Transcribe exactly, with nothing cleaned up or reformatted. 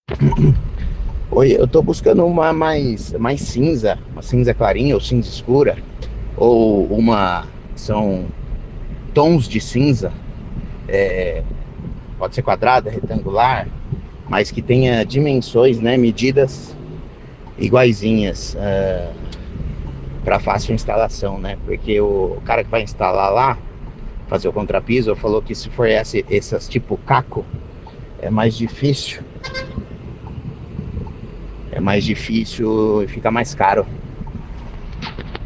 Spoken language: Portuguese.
Oi, eu tô buscando uma mais, mais cinza, uma cinza clarinha ou cinza escura, ou uma, são tons de cinza, pode ser quadrada, retangular, mas que tenha dimensões, né, medidas iguaizinhas, uh, para fácil instalação, né? Porque o cara que vai instalar lá, fazer o contrapiso, falou que se for esse, essas tipo caco, é mais difícil, é mais difícil e fica mais caro.